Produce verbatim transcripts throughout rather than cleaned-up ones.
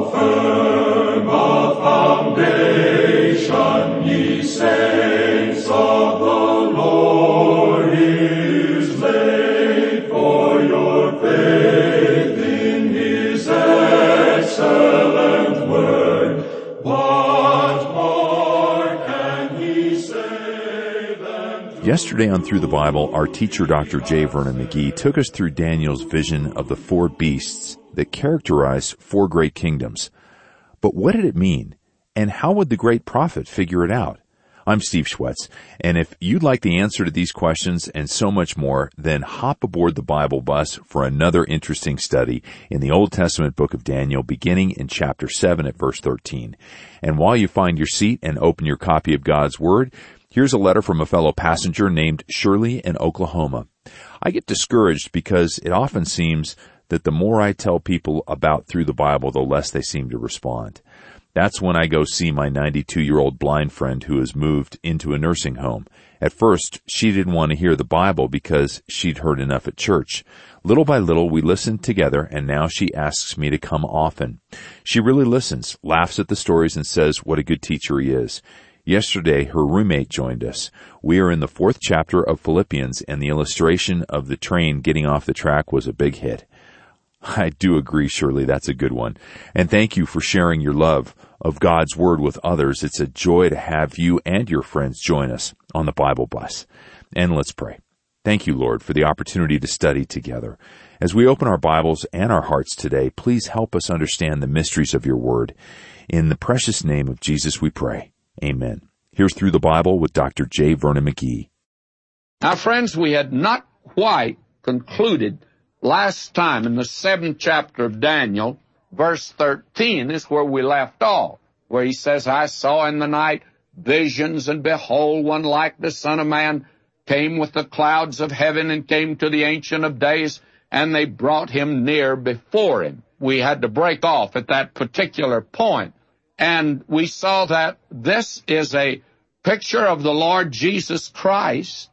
How firm a foundation, ye saints of the Lord, is laid for your faith in his excellent word. What more can he say than... Yesterday on Through the Bible, our teacher, Doctor J. Vernon McGee, took us through Daniel's vision of the four beasts that characterize four great kingdoms. But what did it mean? And how would the great prophet figure it out? I'm Steve Schwetz, and if you'd like the answer to these questions and so much more, then hop aboard the Bible bus for another interesting study in the Old Testament book of Daniel, beginning in chapter seven at verse thirteen. And while you find your seat and open your copy of God's Word, here's a letter from a fellow passenger named Shirley in Oklahoma. I get discouraged because it often seems that the more I tell people about Through the Bible, the less they seem to respond. That's when I go see my ninety-two-year-old blind friend who has moved into a nursing home. At first, she didn't want to hear the Bible because she'd heard enough at church. Little by little, we listened together, and now she asks me to come often. She really listens, laughs at the stories, and says what a good teacher he is. Yesterday, her roommate joined us. We are in the fourth chapter of Philippians, and the illustration of the train getting off the track was a big hit. I do agree, Shirley, that's a good one. And thank you for sharing your love of God's Word with others. It's a joy to have you and your friends join us on the Bible bus. And let's pray. Thank you, Lord, for the opportunity to study together. As we open our Bibles and our hearts today, please help us understand the mysteries of your Word. In the precious name of Jesus we pray. Amen. Here's Through the Bible with Doctor J. Vernon McGee. Now, friends, we had not quite concluded last time in the seventh chapter of Daniel. Verse thirteen is where we left off, where he says, I saw in the night visions, and behold, one like the Son of Man came with the clouds of heaven and came to the Ancient of Days, and they brought him near before him. We had to break off at that particular point, and we saw that this is a picture of the Lord Jesus Christ,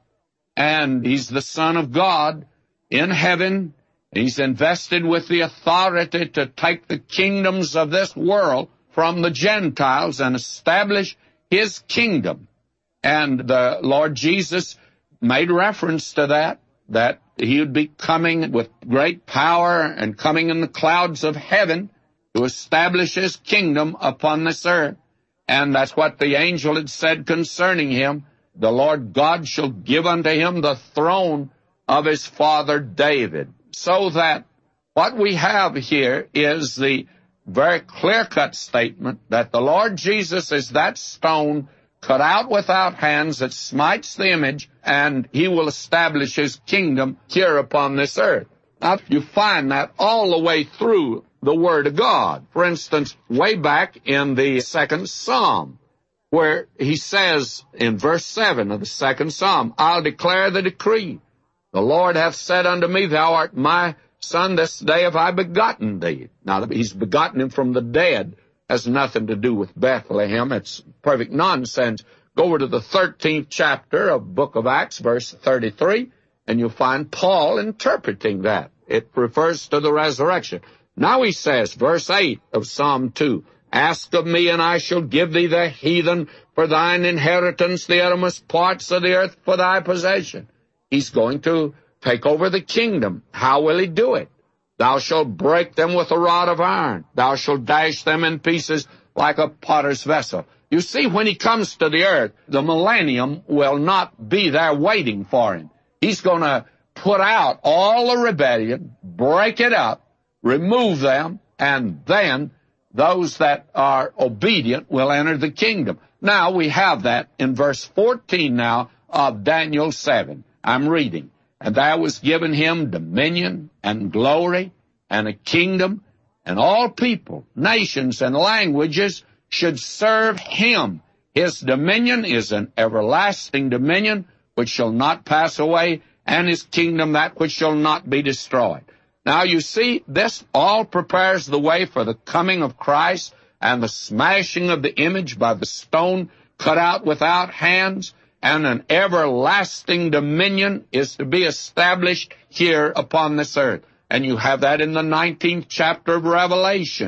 and he's the Son of God in heaven. He's invested with the authority to take the kingdoms of this world from the Gentiles and establish his kingdom. And the Lord Jesus made reference to that, that he would be coming with great power and coming in the clouds of heaven to establish his kingdom upon this earth. And that's what the angel had said concerning him. The Lord God shall give unto him the throne of his father David. So that what we have here is the very clear-cut statement that the Lord Jesus is that stone cut out without hands that smites the image, and he will establish his kingdom here upon this earth. Now, you find that all the way through the Word of God. For instance, way back in the second Psalm, where he says in verse seven of the second Psalm, I'll declare the decree. The Lord hath said unto me, Thou art my son, this day have I begotten thee. Now, he's begotten him from the dead. Has nothing to do with Bethlehem. It's perfect nonsense. Go over to the thirteenth chapter of Book of Acts, verse thirty-three, and you'll find Paul interpreting that. It refers to the resurrection. Now he says, verse eight of Psalm two, Ask of me, and I shall give thee the heathen for thine inheritance, the uttermost parts of the earth for thy possession. He's going to take over the kingdom. How will he do it? Thou shalt break them with a rod of iron. Thou shalt dash them in pieces like a potter's vessel. You see, when he comes to the earth, the millennium will not be there waiting for him. He's going to put out all the rebellion, break it up, remove them, and then those that are obedient will enter the kingdom. Now, we have that in verse fourteen now of Daniel seven. I'm reading. And there was given him dominion and glory and a kingdom, and all people, nations, and languages should serve him. His dominion is an everlasting dominion which shall not pass away, and his kingdom that which shall not be destroyed. Now you see, this all prepares the way for the coming of Christ and the smashing of the image by the stone cut out without hands, and an everlasting dominion is to be established here upon this earth. And you have that in the nineteenth chapter of Revelation.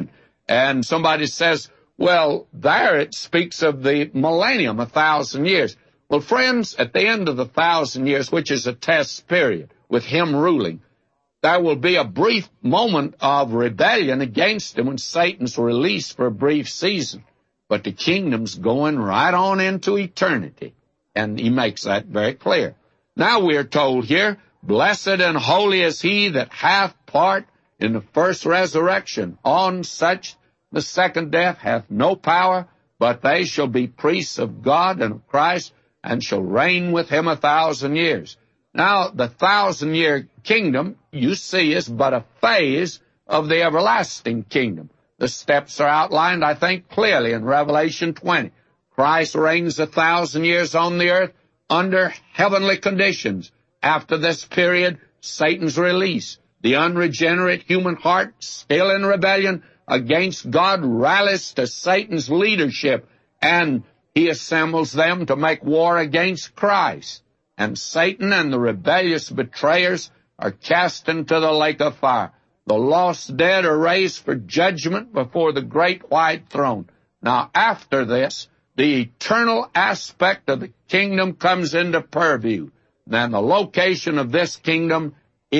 And somebody says, well, there it speaks of the millennium, a thousand years. Well, friends, at the end of the thousand years, which is a test period, with him ruling, there will be a brief moment of rebellion against him when Satan's released for a brief season. But the kingdom's going right on into eternity. And he makes that very clear. Now we are told here, blessed and holy is he that hath part in the first resurrection. On such the second death hath no power, but they shall be priests of God and of Christ, and shall reign with him a thousand years. Now, the thousand-year kingdom, you see, is but a phase of the everlasting kingdom. The steps are outlined, I think, clearly in Revelation twenty. Christ reigns a thousand years on the earth under heavenly conditions. After this period, Satan's release. The unregenerate human heart, still in rebellion against God, rallies to Satan's leadership, and he assembles them to make war against Christ. And Satan and the rebellious betrayers are cast into the lake of fire. The lost dead are raised for judgment before the great white throne. Now, after this, the eternal aspect of the kingdom comes into purview. Then the location of this kingdom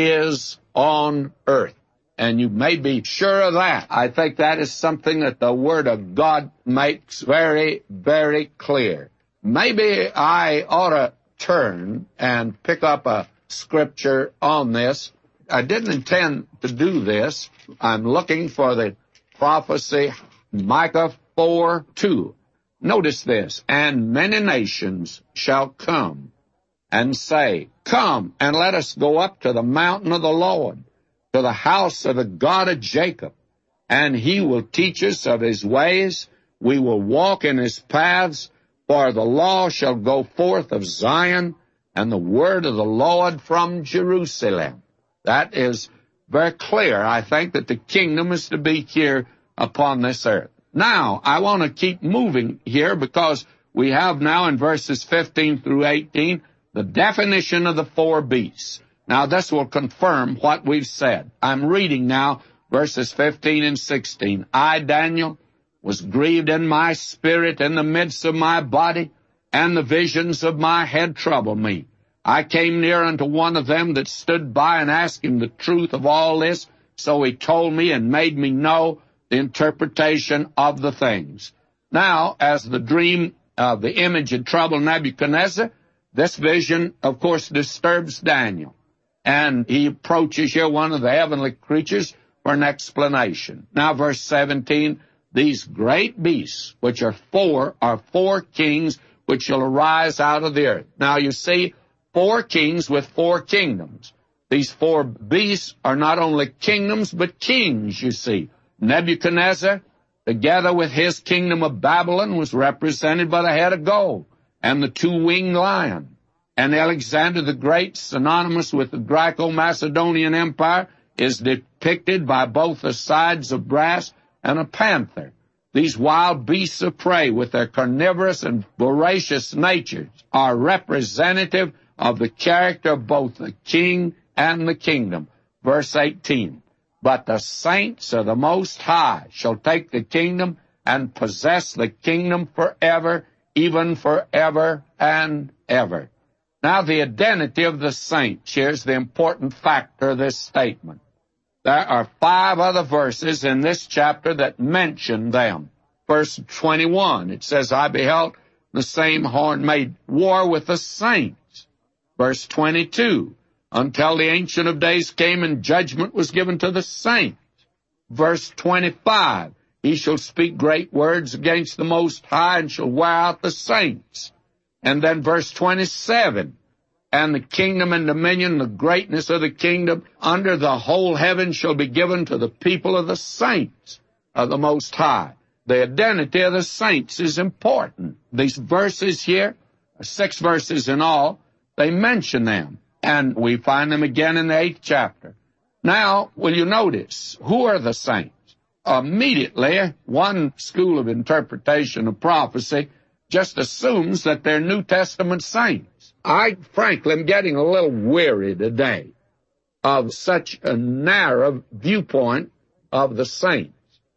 is on earth. And you may be sure of that. I think that is something that the Word of God makes very, very clear. Maybe I ought to turn and pick up a scripture on this. I didn't intend to do this. I'm looking for the prophecy, Micah four two. Notice this, and many nations shall come and say, come, and let us go up to the mountain of the Lord, to the house of the God of Jacob, and he will teach us of his ways. We will walk in his paths, for the law shall go forth of Zion, and the word of the Lord from Jerusalem. That is very clear, I think, that the kingdom is to be here upon this earth. Now, I want to keep moving here because we have now in verses fifteen through eighteen the definition of the four beasts. Now, this will confirm what we've said. I'm reading now verses fifteen and sixteen. I, Daniel, was grieved in my spirit in the midst of my body, and the visions of my head troubled me. I came near unto one of them that stood by and asked him the truth of all this. So he told me and made me know the interpretation of the things. Now, as the dream of the image had troubled Nebuchadnezzar, this vision, of course, disturbs Daniel. And he approaches here one of the heavenly creatures for an explanation. Now, verse seventeen, these great beasts, which are four, are four kings which shall arise out of the earth. Now, you see, four kings with four kingdoms. These four beasts are not only kingdoms, but kings, you see. Nebuchadnezzar, together with his kingdom of Babylon, was represented by the head of gold and the two-winged lion. And Alexander the Great, synonymous with the Greco-Macedonian Empire, is depicted by both the sides of brass and a panther. These wild beasts of prey, with their carnivorous and voracious natures, are representative of the character of both the king and the kingdom. Verse eighteen, but the saints of the Most High shall take the kingdom and possess the kingdom forever, even forever and ever. Now, the identity of the saints, here's the important factor of this statement. There are five other verses in this chapter that mention them. Verse twenty-one, it says, I beheld the same horn made war with the saints. Verse twenty-two, until the Ancient of Days came and judgment was given to the saints. Verse twenty-five, he shall speak great words against the Most High and shall wear out the saints. And then verse twenty-seven, and the kingdom and dominion, the greatness of the kingdom under the whole heaven shall be given to the people of the saints of the Most High. The identity of the saints is important. These verses here, six verses in all, they mention them, and we find them again in the eighth chapter. Now, will you notice, who are the saints? Immediately, one school of interpretation of prophecy just assumes that they're New Testament saints. I, frankly, am getting a little weary today of such a narrow viewpoint of the saints.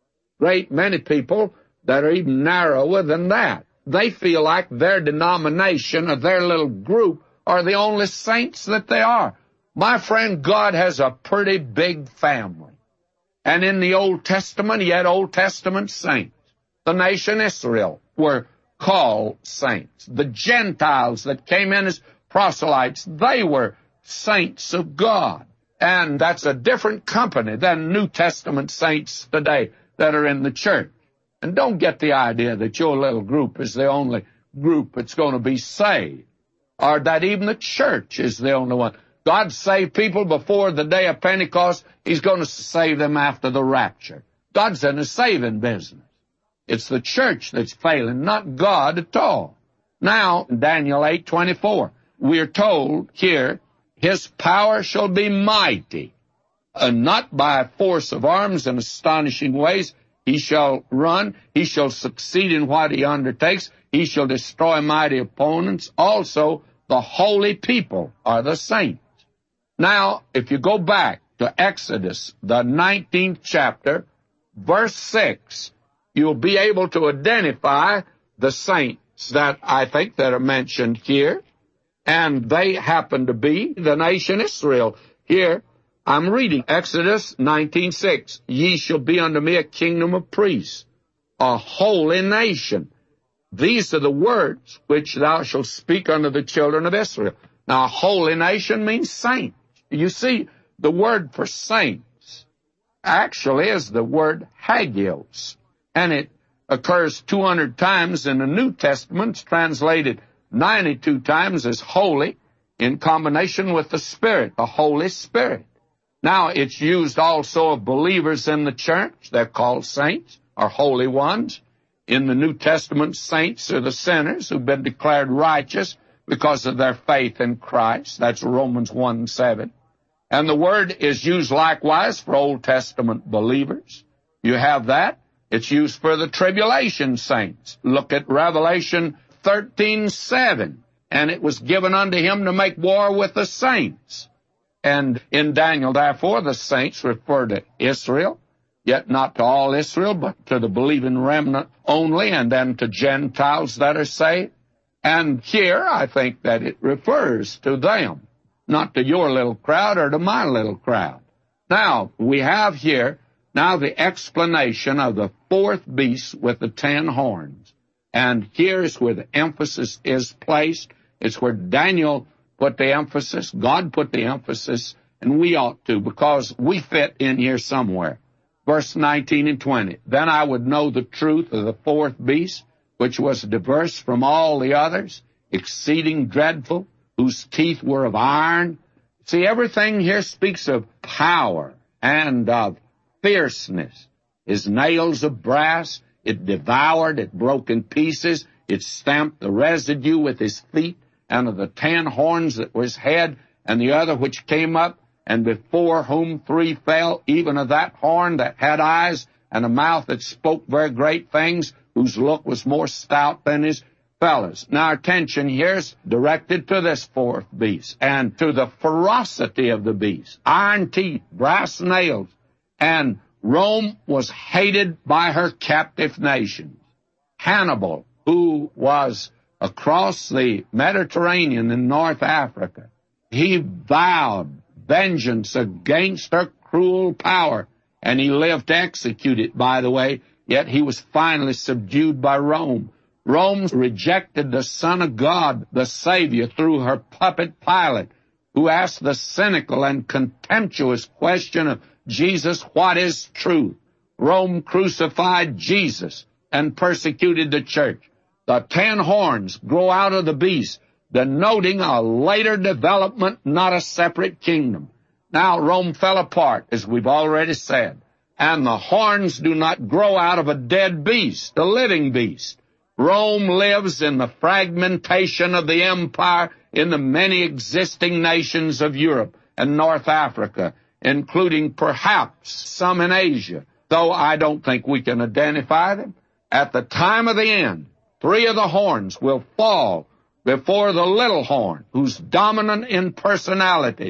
great many people that are even narrower than that. They feel like their denomination or their little group are the only saints that they are. My friend, God has a pretty big family. And in the Old Testament, he had Old Testament saints. The nation Israel were called saints. The Gentiles that came in as proselytes, they were saints of God. And that's a different company than New Testament saints today that are in the church. And don't get the idea that your little group is the only group that's going to be saved, or that even the church is the only one. God saved people before the day of Pentecost. He's going to save them after the rapture. God's in the saving business. It's the church that's failing, not God at all. Now, Daniel eight twenty-four, we're told here, his power shall be mighty, and not by force of arms and astonishing ways. He shall run, he shall succeed in what he undertakes, he shall destroy mighty opponents. Also, the holy people are the saints. Now, if you go back to Exodus, the nineteenth chapter, verse six, you'll be able to identify the saints that I think that are mentioned here, and they happen to be the nation Israel. Here, I'm reading Exodus nineteen six. Ye shall be unto me a kingdom of priests, a holy nation. These are the words which thou shalt speak unto the children of Israel. Now, a holy nation means saint. You see, the word for saints actually is the word hagios, and it occurs two hundred times in the New Testament. It's translated ninety-two times as holy in combination with the Spirit, the Holy Spirit. Now, it's used also of believers in the church. They're called saints, or holy ones. In the New Testament, saints are the sinners who've been declared righteous because of their faith in Christ. That's Romans one seven. And the word is used likewise for Old Testament believers. You have that. It's used for the tribulation saints. Look at Revelation thirteen seven. And it was given unto him to make war with the saints. And in Daniel, therefore, the saints refer to Israel, yet not to all Israel, but to the believing remnant only, and then to Gentiles that are saved. And here, I think that it refers to them, not to your little crowd or to my little crowd. Now, we have here now the explanation of the fourth beast with the ten horns. And here is where the emphasis is placed. It's where Daniel put the emphasis, God put the emphasis, and we ought to, because we fit in here somewhere. Verse nineteen and twenty, then I would know the truth of the fourth beast, which was diverse from all the others, exceeding dreadful, whose teeth were of iron. See, everything here speaks of power and of fierceness. His nails of brass, it devoured, it broke in pieces, it stamped the residue with his feet, and of the ten horns that were his head, and the other which came up, and before whom three fell, even of that horn that had eyes, and a mouth that spoke very great things, whose look was more stout than his fellows. Now, our attention here is directed to this fourth beast, and to the ferocity of the beast. Iron teeth, brass nails, and Rome was hated by her captive nations. Hannibal, who was across the Mediterranean in North Africa, he vowed vengeance against her cruel power, and he lived to execute it, by the way, yet he was finally subdued by Rome. Rome rejected the Son of God, the Savior, through her puppet Pilate, who asked the cynical and contemptuous question of Jesus, what is truth? Rome crucified Jesus and persecuted the church. The ten horns grow out of the beast, denoting a later development, not a separate kingdom. Now, Rome fell apart, as we've already said, and the horns do not grow out of a dead beast, a living beast. Rome lives in the fragmentation of the empire in the many existing nations of Europe and North Africa, including perhaps some in Asia, though I don't think we can identify them. At the time of the end, three of the horns will fall before the little horn, who's dominant in personality,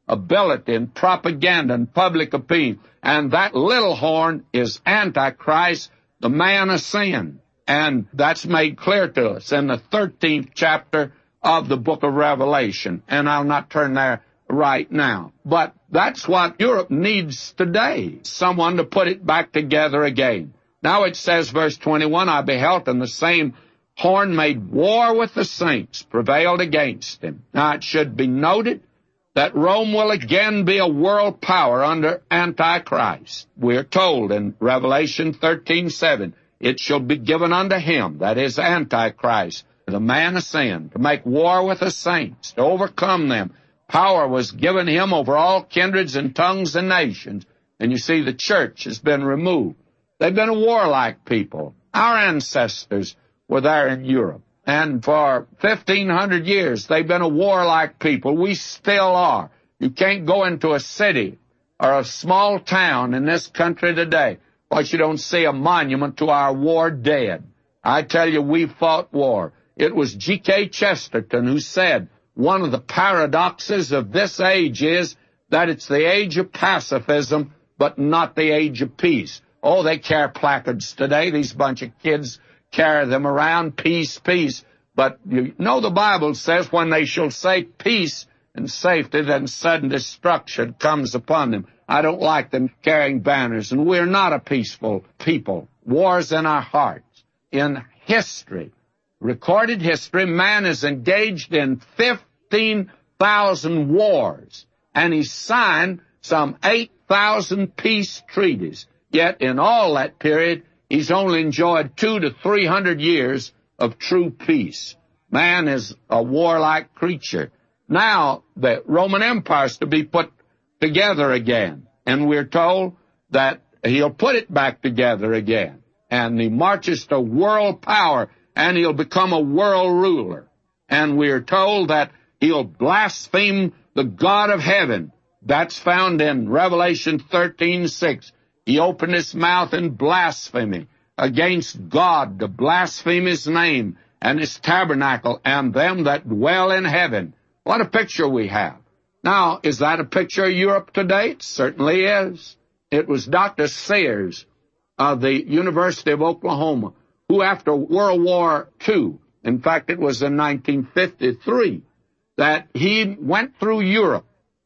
ability and propaganda and public opinion. And that little horn is Antichrist, the man of sin. And that's made clear to us in the thirteenth chapter of the book of Revelation. And I'll not turn there right now. But that's what Europe needs today, someone to put it back together again. Now it says, verse twenty-one, I beheld, and the same horn made war with the saints, prevailed against him. Now it should be noted that Rome will again be a world power under Antichrist. We're told in Revelation thirteen seven, it shall be given unto him, that is Antichrist, the man of sin, to make war with the saints, to overcome them. Power was given him over all kindreds and tongues and nations. And you see, the church has been removed. They've been a warlike people. Our ancestors were there in Europe. And for fifteen hundred years, they've been a warlike people. We still are. You can't go into a city or a small town in this country today, but you don't see a monument to our war dead. I tell you, we fought war. It was G K Chesterton who said, one of the paradoxes of this age is that it's the age of pacifism, but not the age of peace. Oh, they carry placards today. These bunch of kids carry them around, peace, peace. But you know the Bible says when they shall say peace and safety, then sudden destruction comes upon them. I don't like them carrying banners, and we're not a peaceful people. War's in our hearts. In history, recorded history, man is engaged in fifteen thousand wars, and he signed some eight thousand peace treaties. Yet in all that period, he's only enjoyed two to three hundred years of true peace. Man is a warlike creature. Now the Roman Empire is to be put together again, and we're told that he'll put it back together again, and he marches to world power, and he'll become a world ruler. And we're told that he'll blaspheme the God of heaven. That's found in Revelation thirteen six. He opened his mouth in blasphemy against God, to blaspheme his name and his tabernacle and them that dwell in heaven. What a picture we have. Now, is that a picture of Europe today? It certainly is. It was Doctor Sears of the University of Oklahoma, who after World War Two, in fact it was in nineteen fifty-three, that he went through Europe,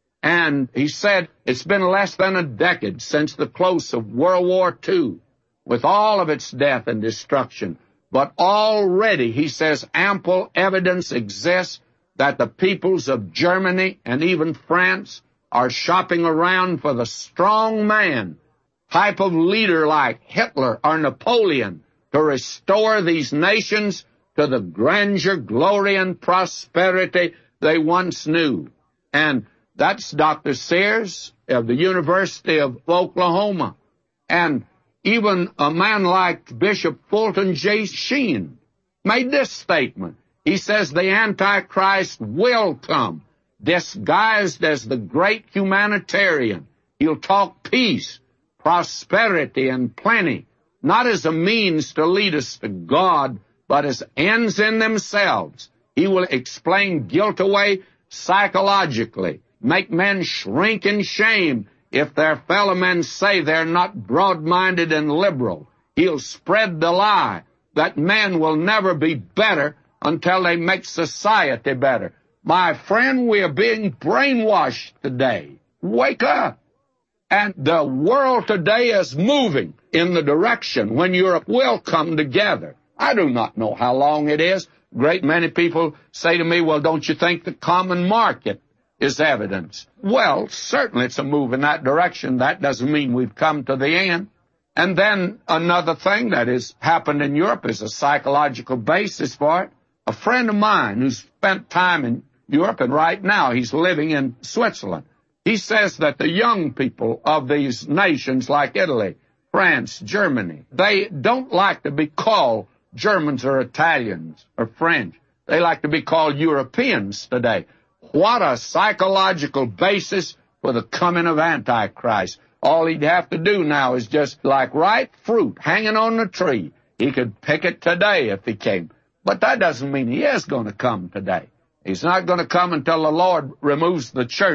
and he said it's been less than a decade since the close of World War Two, with all of its death and destruction. But already, he says, ample evidence exists that the peoples of Germany and even France are shopping around for the strong man, type of leader like Hitler or Napoleon, to restore these nations to the grandeur, glory, and prosperity they once knew. And that's Doctor Sears of the University of Oklahoma. And even a man like Bishop Fulton J. Sheen made this statement. He says the Antichrist will come, disguised as the great humanitarian. He'll talk peace, prosperity, and plenty, not as a means to lead us to God, but as ends in themselves. He will explain guilt away psychologically, make men shrink in shame if their fellow men say they're not broad-minded and liberal. He'll spread the lie that men will never be better until they make society better. My friend, we are being brainwashed today. Wake up. And the world today is moving in the direction when Europe will come together. I do not know how long it is. A great many people say to me, well, don't you think the common market is evidence? Well, certainly it's a move in that direction. That doesn't mean we've come to the end. And then another thing that has happened in Europe is a psychological basis for it. A friend of mine who's spent time in Europe, and right now he's living in Switzerland, he says that the young people of these nations like Italy, France, Germany, they don't like to be called Germans or Italians or French. They like to be called Europeans today. What a psychological basis for the coming of Antichrist. All he'd have to do now is just like ripe fruit hanging on the tree. He could pick it today if he came. But that doesn't mean he is going to come today. He's not going to come until the Lord removes the church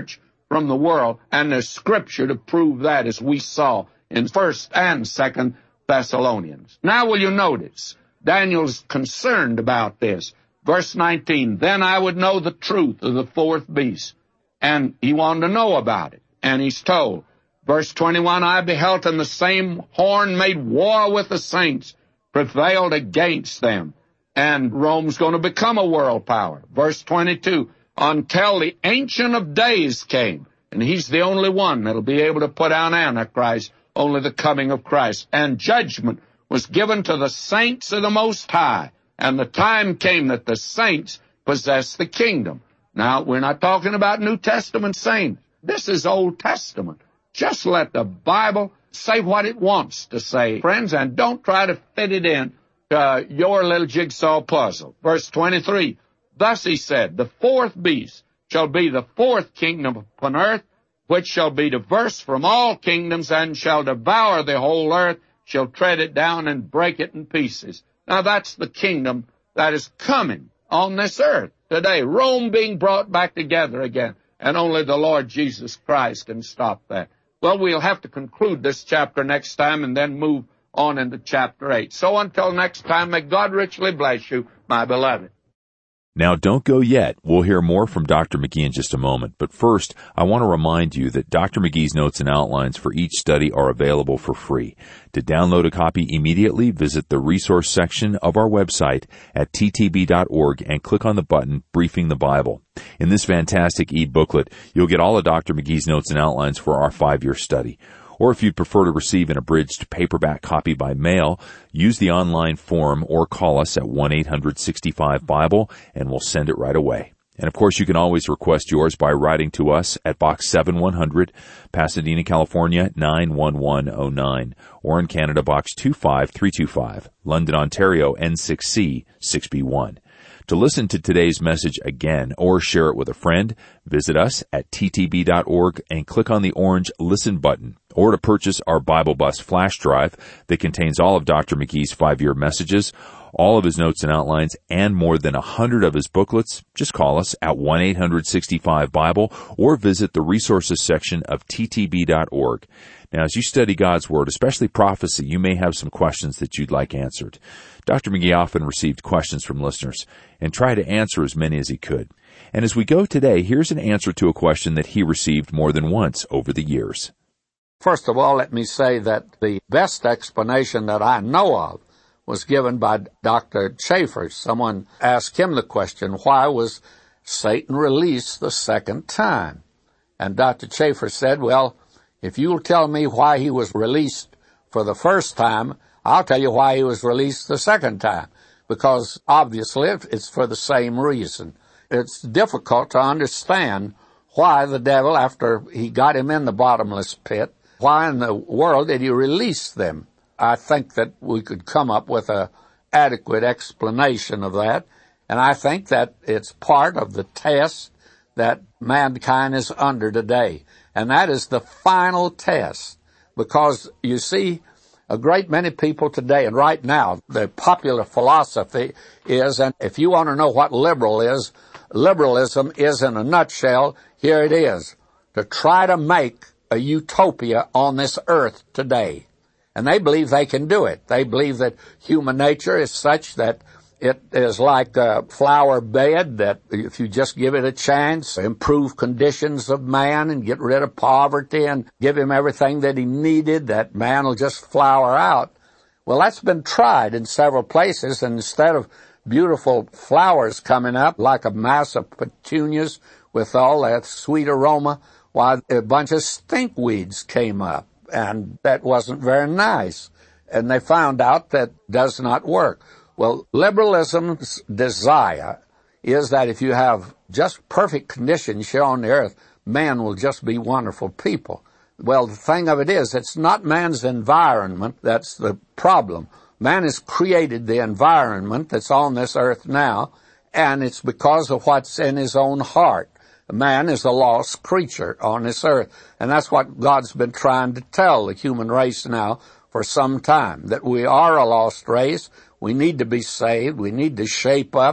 from the world, and there's Scripture to prove that, as we saw in First and Second Thessalonians. Now will you notice, Daniel's concerned about this. Verse nineteen, then I would know the truth of the fourth beast. And he wanted to know about it. And he's told. Verse twenty-one, I beheld, and the same horn made war with the saints, prevailed against them. And Rome's going to become a world power. Verse twenty-two, until the Ancient of Days came. And he's the only one that'll be able to put down Antichrist, only the coming of Christ. And judgment was given to the saints of the Most High. And the time came that the saints possessed the kingdom. Now, we're not talking about New Testament saints. This is Old Testament. Just let the Bible say what it wants to say, friends, and don't try to fit it in to uh, your little jigsaw puzzle. Verse twenty-three, thus he said, the fourth beast shall be the fourth kingdom upon earth, which shall be diverse from all kingdoms, and shall devour the whole earth, shall tread it down and break it in pieces. Now that's the kingdom that is coming on this earth today. Rome being brought back together again, and only the Lord Jesus Christ can stop that. Well, we'll have to conclude this chapter next time and then move on into chapter eight. So until next time, may God richly bless you, my beloved. Now, don't go yet. We'll hear more from Doctor McGee in just a moment. But first, I want to remind you that Doctor McGee's notes and outlines for each study are available for free. To download a copy immediately, visit the resource section of our website at t t b dot org and click on the button Briefing the Bible. In this fantastic e-booklet, you'll get all of Doctor McGee's notes and outlines for our five-year study. Or if you'd prefer to receive an abridged paperback copy by mail, use the online form or call us at one eight hundred sixty-five Bible and we'll send it right away. And of course, you can always request yours by writing to us at Box seven one hundred, Pasadena, California, nine one one oh nine, or in Canada, Box two five three two five, London, Ontario, N six C six B one. To listen to today's message again or share it with a friend, visit us at t t b dot org and click on the orange Listen button. Or to purchase our Bible Bus flash drive that contains all of Doctor McGee's five-year messages, all of his notes and outlines, and more than a hundred of his booklets, just call us at one eight hundred sixty-five Bible or visit the resources section of t t b dot org. Now, as you study God's Word, especially prophecy, you may have some questions that you'd like answered. Doctor McGee often received questions from listeners and tried to answer as many as he could. And as we go today, here's an answer to a question that he received more than once over the years. First of all, let me say that the best explanation that I know of was given by Doctor Chafer. Someone asked him the question, why was Satan released the second time? And Doctor Chafer said, well, if you'll tell me why he was released for the first time, I'll tell you why he was released the second time. Because obviously it's for the same reason. It's difficult to understand why the devil, after he got him in the bottomless pit, why in the world did he release them? I think that we could come up with an adequate explanation of that. And I think that it's part of the test that mankind is under today. And that is the final test. Because, you see, a great many people today, and right now, the popular philosophy is, and if you want to know what liberal is, liberalism is in a nutshell, here it is, to try to make a utopia on this earth today. And they believe they can do it. They believe that human nature is such that it is like a flower bed that if you just give it a chance, improve conditions of man and get rid of poverty and give him everything that he needed, that man will just flower out. Well, that's been tried in several places, and instead of beautiful flowers coming up like a mass of petunias with all that sweet aroma, why, a bunch of stinkweeds came up, and that wasn't very nice. And they found out that does not work. Well, liberalism's desire is that if you have just perfect conditions here on the earth, man will just be wonderful people. Well, the thing of it is, it's not man's environment that's the problem. Man has created the environment that's on this earth now, and it's because of what's in his own heart. Man is a lost creature on this earth, and that's what God's been trying to tell the human race now for some time, that we are a lost race. We need to be saved. We need to shape up.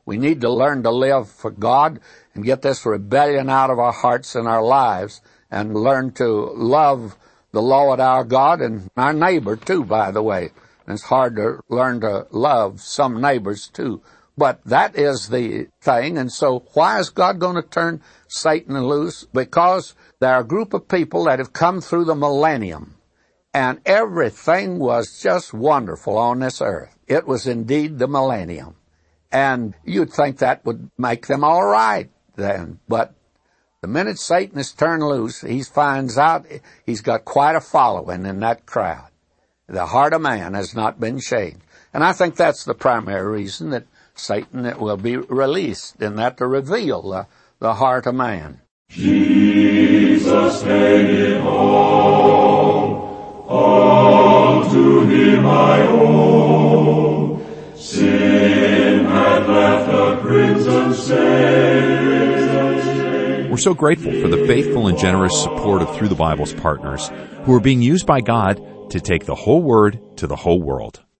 We need to learn to live for God and get this rebellion out of our hearts and our lives and learn to love the Lord our God and our neighbor too, by the way. And it's hard to learn to love some neighbors too. But that is the thing. And so why is God going to turn Satan loose? Because there are a group of people that have come through the millennium, and everything was just wonderful on this earth. It was indeed the millennium. And you'd think that would make them all right then. But the minute Satan is turned loose, he finds out he's got quite a following in that crowd. The heart of man has not been changed. And I think that's the primary reason that Satan will be released, in that to reveal the, the heart of man. Jesus made it all, all to him I owe. Sin had left a crimson stain. We're so grateful for the faithful and generous support of Through the Bible's partners, who are being used by God to take the whole Word to the whole world.